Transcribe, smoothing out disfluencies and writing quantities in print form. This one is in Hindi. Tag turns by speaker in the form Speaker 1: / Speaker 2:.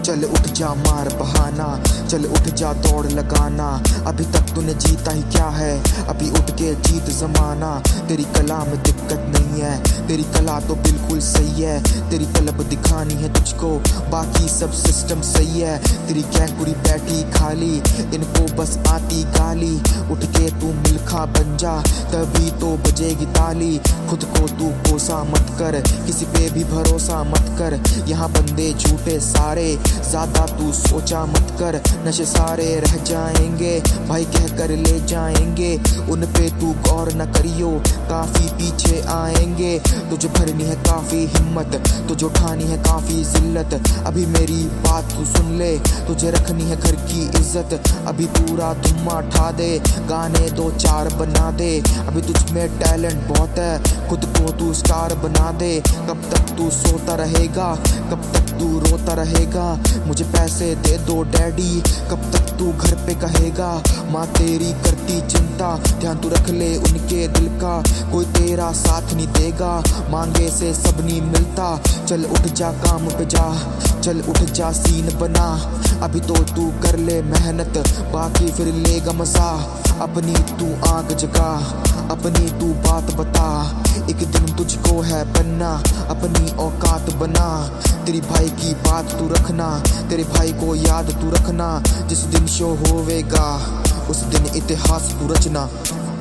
Speaker 1: चल उठ जा मार बहाना, चल उठ जा दौड़ लगाना। अभी तक तूने जीता ही क्या है, अभी उठ के जीत जमाना। तेरी कला में दिक्कत नहीं है, तेरी कला तो बिल्कुल सही है। तेरी तलब दिखानी है तुझको, बाकी सब सिस्टम सही है। तेरी गैंग पूरी बैठी खाली, इनको बस आती गाली। उठ के तू मिल्खा बन जा, तभी तो बजेगी ताली। खुद को तू कोसा मत कर, किसी पे भी भरोसा मत कर। यहाँ बंदे झूठे सारे, ज्यादा तू सोचा मत कर। नशे सारे रह जाएंगे भाई, कह कर ले जाएंगे। उन पे तू गौर न करियो, काफी पीछे आएंगे। तुझे भरनी है काफी हिम्मत, तुझे उठानी है काफी जिल्लत। अभी मेरी बात तू सुन ले, तुझे रखनी है घर की इज्जत। अभी पूरा धुम्मा ठा दे, गाने 2-4 बना दे। अभी तुझ में टैलेंट बहुत है, खुद को तू स्टार बना दे। कब तक तू सोता रहेगा, कब तक तू रोता रहेगा। मुझे पैसे दे दो डैडी, कब तक तू घर पे कहेगा। माँ तेरी करती चिंता, ध्यान तू रख ले उनके दिल का। कोई तेरा साथ नहीं देगा, मांगे से सब नहीं मिलता। चल उठ जा काम पे जा, चल उठ जा सीन बना। अभी तो तू कर ले मेहनत, बाकी फिर लेगा मजा। अपनी तू आंख जगा, अपनी तू बात बता। एक दिन तुझको है बनना, अपनी औकात बना। तेरी भाई की बात तू रखना, तेरे भाई को याद तू रखना। जिस दिन शो होवेगा उस दिन इतिहास तू रचना।